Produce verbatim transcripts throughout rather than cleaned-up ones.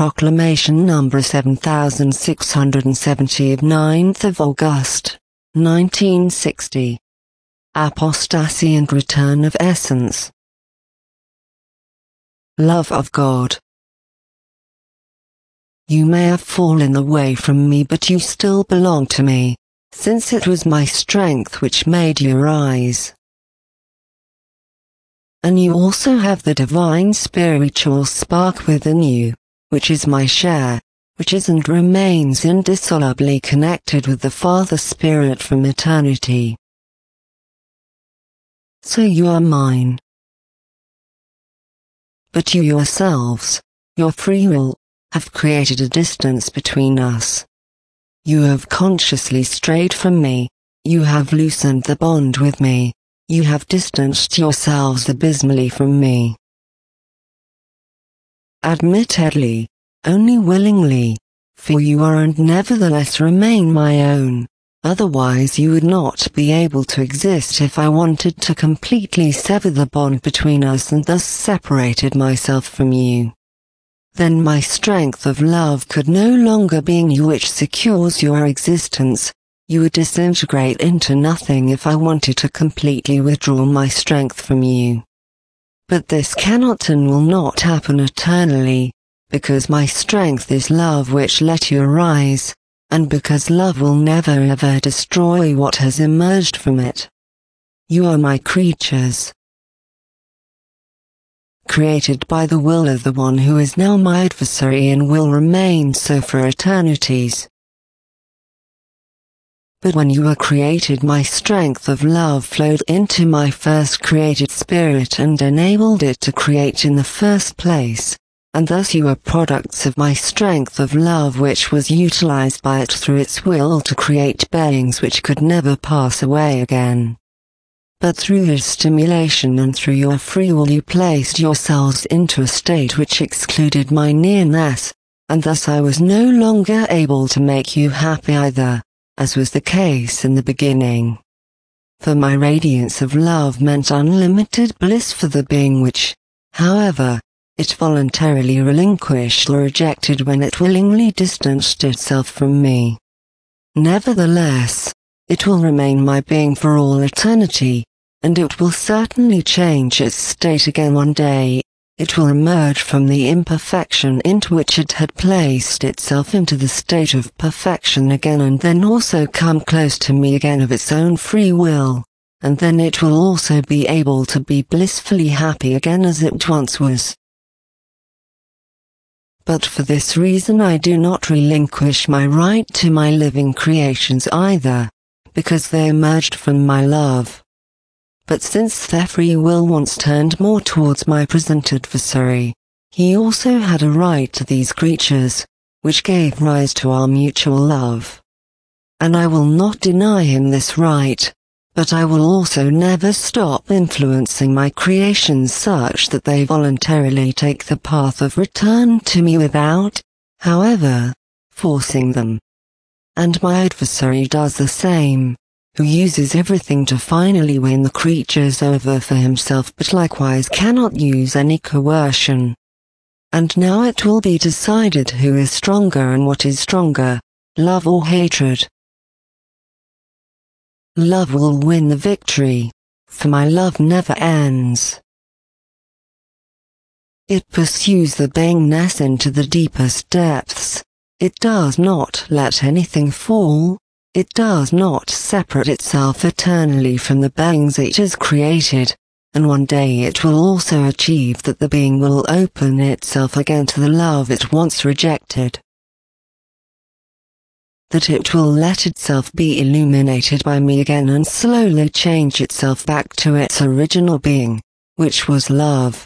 Proclamation number seven thousand six hundred seventy of ninth of August, nineteen sixty. Apostasy and Return of Essence. Love of God. You may have fallen away from me, but you still belong to me, since it was my strength which made you rise. And you also have the divine spiritual spark within you, which is my share, which is and remains indissolubly connected with the Father Spirit from eternity. So you are mine. But you yourselves, your free will, have created a distance between us. You have consciously strayed from me, you have loosened the bond with me, you have distanced yourselves abysmally from me. Admittedly, only willingly, for you are and nevertheless remain my own, otherwise you would not be able to exist if I wanted to completely sever the bond between us and thus separated myself from you. Then my strength of love could no longer be in you, which secures your existence. You would disintegrate into nothing if I wanted to completely withdraw my strength from you. But this cannot and will not happen eternally, because my strength is love which let you arise, and because love will never ever destroy what has emerged from it. You are my creatures, created by the will of the one who is now my adversary and will remain so for eternities. But when you were created, my strength of love flowed into my first created spirit and enabled it to create in the first place, and thus you are products of my strength of love, which was utilized by it through its will to create beings which could never pass away again. But through his stimulation and through your free will you placed yourselves into a state which excluded my nearness, and thus I was no longer able to make you happy either, as was the case in the beginning. For my radiance of love meant unlimited bliss for the being which, however, it voluntarily relinquished or rejected when it willingly distanced itself from me. Nevertheless, it will remain my being for all eternity, and it will certainly change its state again one day. It will emerge from the imperfection into which it had placed itself into the state of perfection again, and then also come close to me again of its own free will, and then it will also be able to be blissfully happy again as it once was. But for this reason I do not relinquish my right to my living creations either, because they emerged from my love. But since their free will once turned more towards my present adversary, he also had a right to these creatures, which gave rise to our mutual love. And I will not deny him this right, but I will also never stop influencing my creations such that they voluntarily take the path of return to me without, however, forcing them. And my adversary does the same, who uses everything to finally win the creatures over for himself, but likewise cannot use any coercion. And now it will be decided who is stronger and what is stronger, love or hatred. Love will win the victory, for my love never ends. It pursues the beingness into the deepest depths. It does not let anything fall. It does not separate itself eternally from the beings it has created, and one day it will also achieve that the being will open itself again to the love it once rejected. That it will let itself be illuminated by me again and slowly change itself back to its original being, which was love.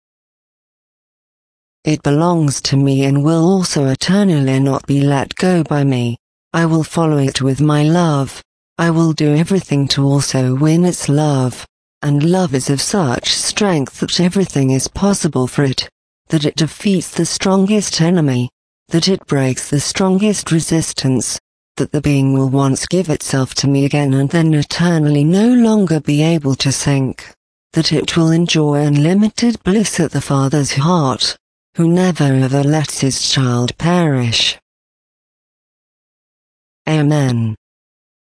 It belongs to me and will also eternally not be let go by me. I will follow it with my love. I will do everything to also win its love, and love is of such strength that everything is possible for it, that it defeats the strongest enemy, that it breaks the strongest resistance, that the being will once give itself to me again and then eternally no longer be able to sink, that it will enjoy unlimited bliss at the Father's heart, who never ever lets his child perish. Amen.